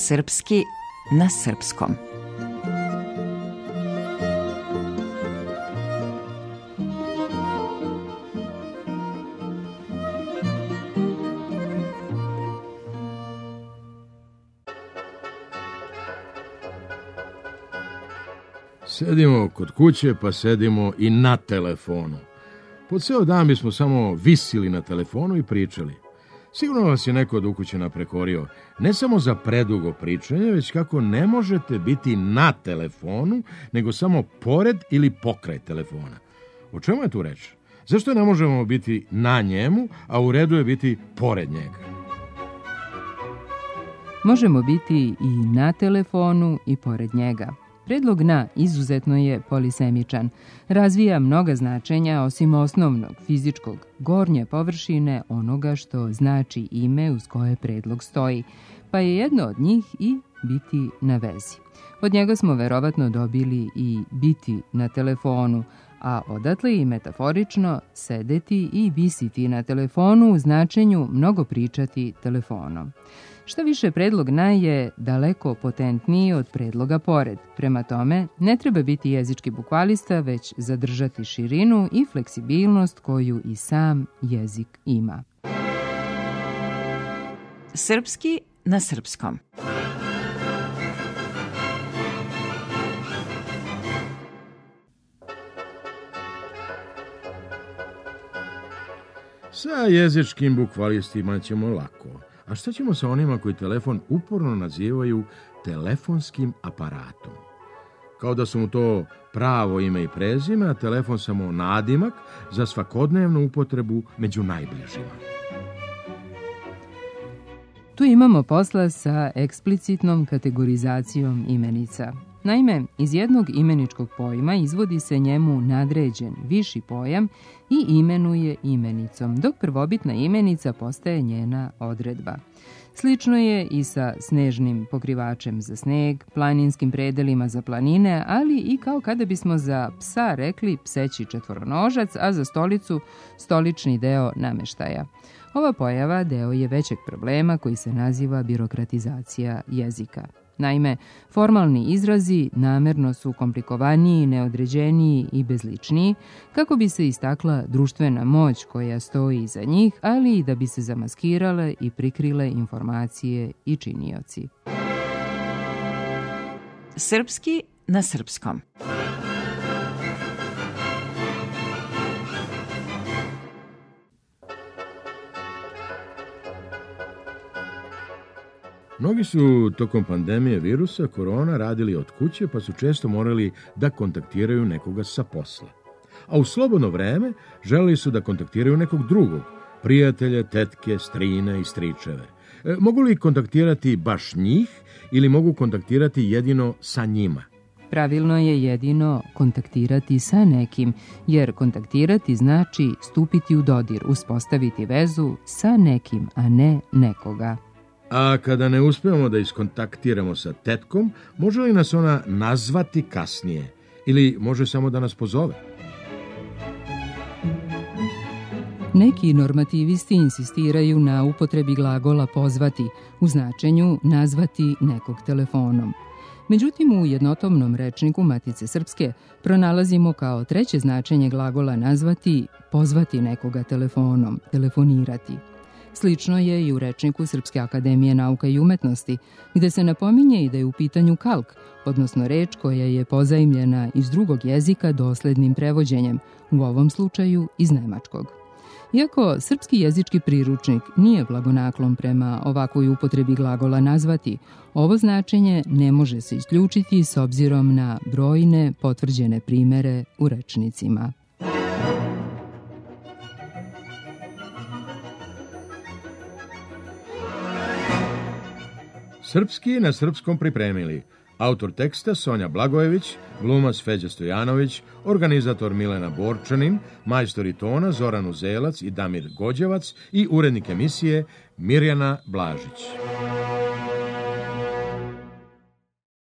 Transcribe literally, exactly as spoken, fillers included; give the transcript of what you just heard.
Srpski na srpskom. Sedimo kod kuće, pa sedimo i na telefonu. Po ceo dan bismo samo visili na telefonu i pričali. Sigurno vas je neko od ukućana prekorio, ne samo za predugo pričanje, već kako ne možete biti na telefonu, nego samo pored ili pokraj telefona. O čemu je tu reč? Zašto ne možemo biti na njemu, a u redu je biti pored njega? Možemo biti i na telefonu i pored njega. Predlog na izuzetno je polisemičan. Razvija mnoga značenja osim osnovnog, fizičkog, gornje površine onoga što znači ime uz koje predlog stoji, pa je jedno od njih i biti na vezi. Od njega smo verovatno dobili i biti na telefonu, a odatle i metaforično sedeti i visiti na telefonu u značenju mnogo pričati telefonom. Šta više, predlog na je daleko potentniji od predloga pored. Prema tome, ne treba biti jezički bukvalista, već zadržati širinu i fleksibilnost koju i sam jezik ima. Srpski na srpskom. Sa jezičkim bukvalistima ćemo lako. A šta ćemo sa onima koji telefon uporno nazivaju telefonskim aparatom? Kao da su mu to pravo ime i prezime, a telefon samo nadimak za svakodnevnu upotrebu među najbližima. Tu imamo posla sa eksplicitnom kategorizacijom imenica. Naime, iz jednog imeničkog pojma izvodi se njemu nadređen, viši pojam i imenuje imenicom, dok prvobitna imenica postaje njena odredba. Slično je i sa snežnim pokrivačem za sneg, planinskim predelima za planine, ali i kao kada bismo za psa rekli pseći četvoronožac, a za stolicu stolični deo nameštaja. Ova pojava deo je većeg problema koji se naziva birokratizacija jezika. Naime, formalni izrazi namerno su komplikovaniji, neodređeniji i bezličniji, kako bi se istakla društvena moć koja stoji iza njih, ali i da bi se zamaskirale i prikrile informacije i činioci. Srpski na srpskom. Mnogi su tokom pandemije virusa korona radili od kuće, pa su često morali da kontaktiraju nekoga sa posla. A u slobodno vreme želeli su da kontaktiraju nekog drugog, prijatelje, tetke, strine i stričeve. E, mogu li kontaktirati baš njih ili mogu kontaktirati jedino sa njima? Pravilno je jedino kontaktirati sa nekim, jer kontaktirati znači stupiti u dodir, uspostaviti vezu sa nekim, a ne nekoga. A kada ne uspemo da iskontaktiramo sa tetkom, može li nas ona nazvati kasnije? Ili može samo da nas pozove? Neki normativisti insistiraju na upotrebi glagola pozvati, u značenju nazvati nekog telefonom. Međutim, u jednotomnom rečniku Matice Srpske pronalazimo kao treće značenje glagola nazvati pozvati nekoga telefonom, telefonirati. Slično je i u rečniku Srpske akademije nauka i umetnosti, gde se napominje i da je u pitanju kalk, odnosno reč koja je pozajmljena iz drugog jezika doslednim prevođenjem, u ovom slučaju iz nemačkog. Iako srpski jezički priručnik nije blagonaklon prema ovakvoj upotrebi glagola nazvati, ovo značenje ne može se isključiti s obzirom na brojne potvrđene primere u rečnicima. Srpski na srpskom pripremili autor teksta Sonja Blagojević, glumac Feđa Stojanović, organizator Milena Borčanin, majstori tona Zoran Uzelac i Damir Gođevac i urednik emisije Mirjana Blažić.